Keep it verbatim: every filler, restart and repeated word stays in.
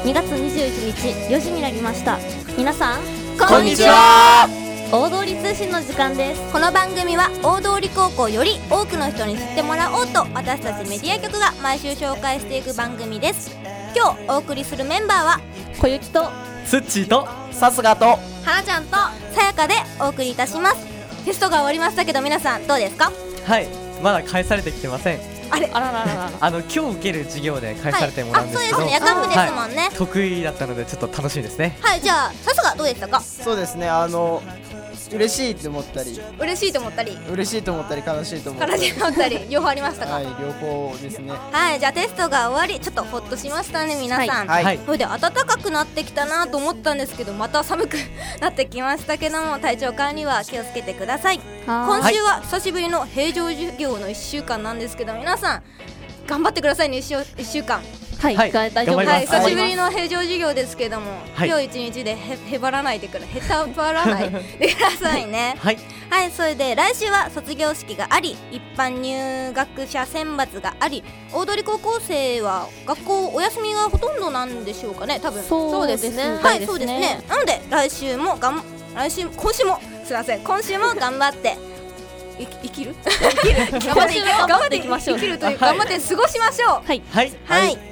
にがつにじゅういちにちよじになりました。皆さんこんにちは。 大通り通信の時間です。 この番組は大通高校より多くの人に知ってもらおうと、私たちメディア局が毎週紹介していく番組です。今日お送りするメンバーは小雪とスッチーとさすがとはなちゃんとさやかでお送りいたします。テストが終わりましたけど皆さんどうですか？ はい、まだ返されてきてません。 あれあららららあの今日受ける授業で返されてもらうんですけど、 はい、あ、そうですね、夜間部ですもんね。 はい、得意だったのでちょっと楽しいですね。 はい、じゃあさすがどうでしたか？ そうですね、あの嬉しいと思ったり嬉しいと思ったり嬉しいと思ったり悲しいと思ったり悲しいと思ったり両方ありましたか？ はい、両方ですね。 はい、じゃあテストが終わりちょっとホッとしましたね皆さん。 はい、はい、 それで暖かくなってきたなと思ったんですけど、また寒くなってきましたけども、体調管理は気をつけてください。今週は久しぶりの平常授業のいっしゅうかんなんですけど、皆さん頑張ってくださいね。いっしゅうかんはい、はい、大丈夫です。 はい、久しぶりの平常授業ですけども、 はい、 今日一日で へ, へばらないでくだへたばらないでくださいね。 はい、 はい、それで来週は卒業式があり、一般入学者選抜があり、大通高校生は学校お休みがほとんどなんでしょうかね、多分。 そうですね。 はい、そうですね。なので来週もがん来週今週もすいません今週も頑張ってい生きる生きる頑張っていきましょう。生きるという頑張って過ごしましょう。 はいはい、 はい。